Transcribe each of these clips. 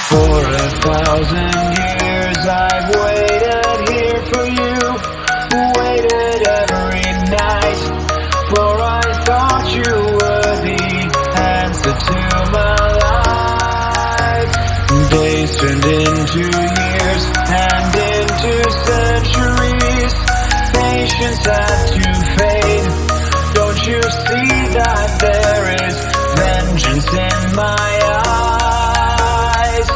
For 1,000 years I've waited here for you, waited every night, for I thought you were the answer to my life. Days turned into years and into centuries, patience had to fade. Don't you see that there is vengeance in my eyes?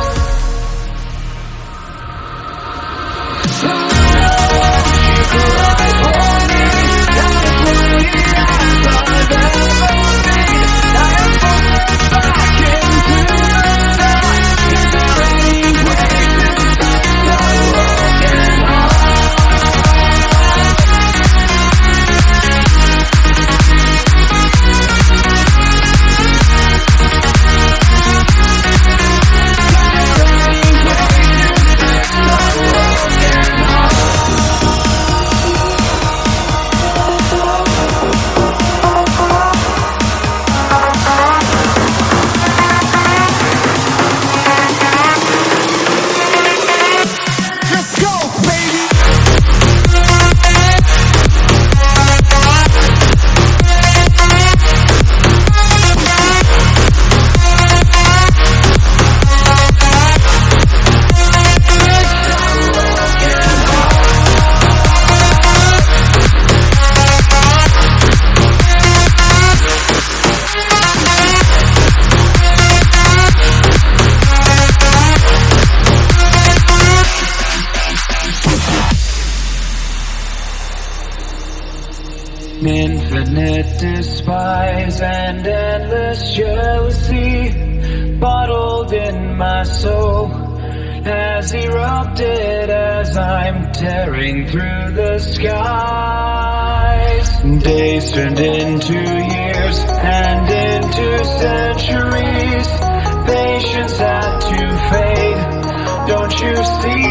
So you cry for me, as lonely as I've ever been. I am falling back into the dark. Is there any way to fix the broken heart? Infinite despise and endless jealousy bottled in my soul has erupted as I'm tearing through the skies. Days turned into years and into centuries, patience had to fade. Don't you see